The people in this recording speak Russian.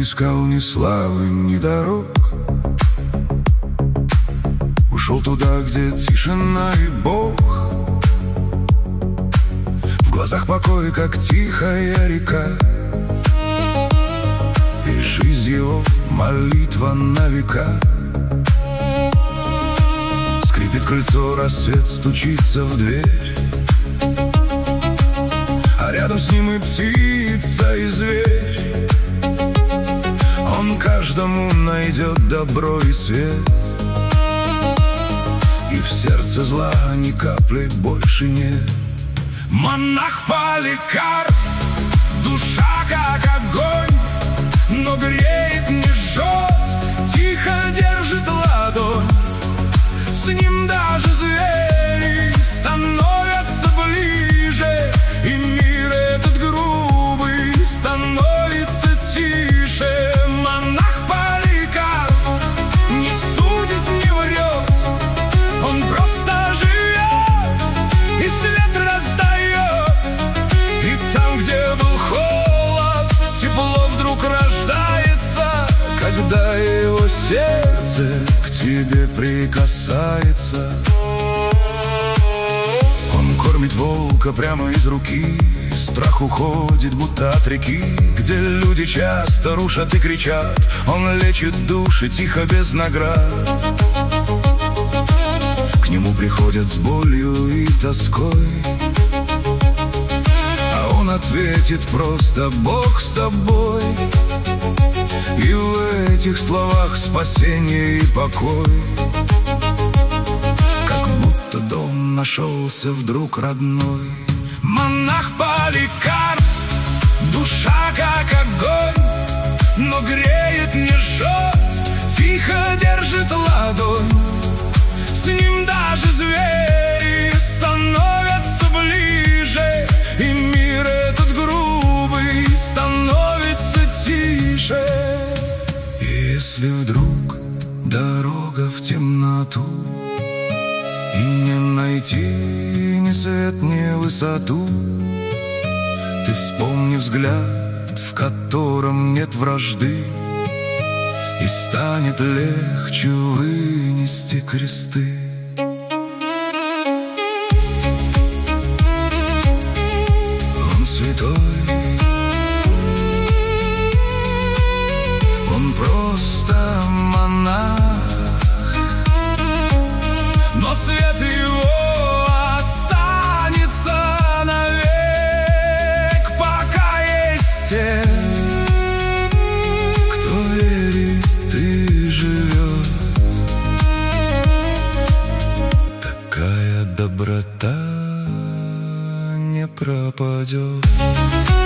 искал ни славы, ни дорог. Ушел туда, где тишина и Бог. В глазах покой, как тихая река, и жизнь его молитва на века. Скрипит крыльцо, рассвет стучится в дверь, а рядом с ним и птица, и зверь. Он каждому найдет добро и свет, и в сердце зла ни капли больше нет. Монах Поликарп, душа как огонь, но греет, не жжет, тихо держит ладонь. С ним даже звери становятся ближе, и мир этот грубый становится тише. Монах Поликарп не судит, не врет, он просто живет и свет раздает. И там, где был холод, тепло вдруг рождается, когда его сердце к тебе прикасается. Он кормит волка прямо из руки, страх уходит, будто от реки, где люди часто рушат и кричат. Он лечит души тихо, без наград. К нему приходят с болью и тоской, а он ответит просто: Бог с тобой. И в этих словах спасение и покой, как будто дом нашелся вдруг родной. Монах Поликарп, душа как огонь, но греет, не жжет, тихо держит ладонь. С ним даже звери становятся ближе, и мир этот грубый становится тише. Если вдруг дорога в темноту, и не найти ни свет, ни высоту, ты вспомни взгляд, в котором нет вражды, и станет легче вынести кресты. Он святой, он просто монах, но свет его останется навек, пока есть те, кто верит и живет. Такая доброта не пропадет.